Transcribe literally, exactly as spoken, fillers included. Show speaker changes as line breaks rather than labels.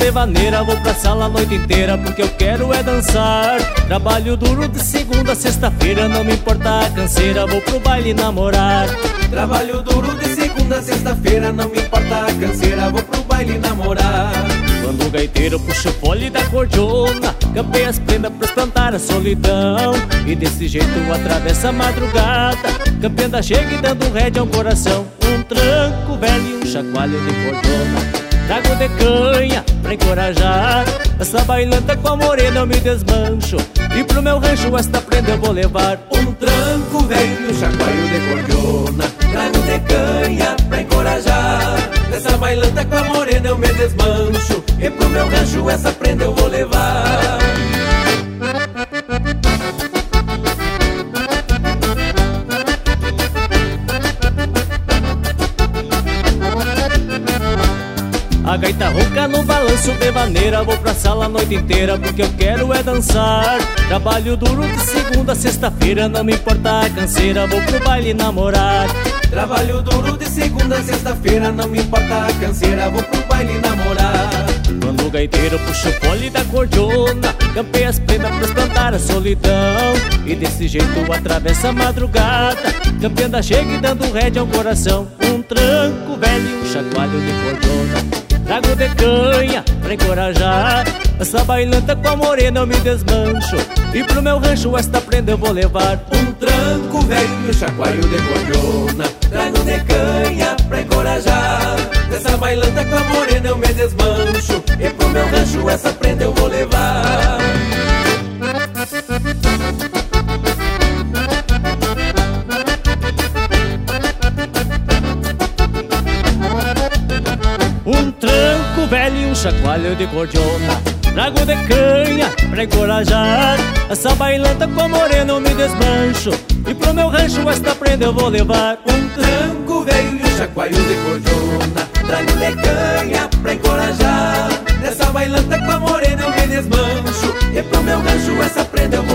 de vaneira, vou pra sala a noite inteira porque eu quero é dançar. Trabalho duro de segunda a sexta-feira, não me importa a canseira, vou pro baile namorar.
Trabalho duro de segunda a sexta-feira, não me importa a canseira, vou pro baile namorar.
Quando o gaiteiro puxa o fole da cordiona, campei as prendas pra espantar a solidão. E desse jeito atravessa a madrugada, campeando chega e dando rédea ao coração. Um tranco velho e um chacoalho de cordona, trago de canha pra encorajar. Essa bailanta com a morena eu me desmancho, e pro meu rancho esta prenda eu vou levar.
Um tranco velho, chacoalho de cordona, trago de canha pra encorajar. Essa bailanta com a morena eu me desmancho, e pro meu rancho essa prenda eu vou levar.
A gaita ronca no balanço de vaneira, vou pra sala a noite inteira porque eu quero é dançar. Trabalho duro de segunda a sexta-feira, não me importa a canseira, vou pro baile namorar.
Trabalho duro de segunda a sexta-feira, não me importa a canseira, vou pro baile namorar.
Quando o gaiteiro puxa o fole da cordiona, campei as prendas pra espantar a solidão. E desse jeito atravessa a madrugada, campeando chega e dando rédea ao coração. Um tranco velho e um chacoalho de cordona, trago de canha pra encorajar. Essa bailanta com a morena eu me desmancho, e pro meu rancho esta prenda eu vou levar.
Um tranco velho, chacoalho de cordona, trago de canha pra encorajar. Essa bailanta com a morena eu me desmancho, e pro meu rancho essa prenda eu vou levar.
Um tranco velho e um chacoalho de cordiona, trago de canha pra encorajar. Essa bailanta com a morena eu me desmancho, e pro meu rancho esta prenda eu vou levar.
Um tranco velho e um chacoalho de cordona, trago de canha pra encorajar. Nessa bailanta com a morena eu me desmancho, e pro meu rancho essa prenda eu vou levar.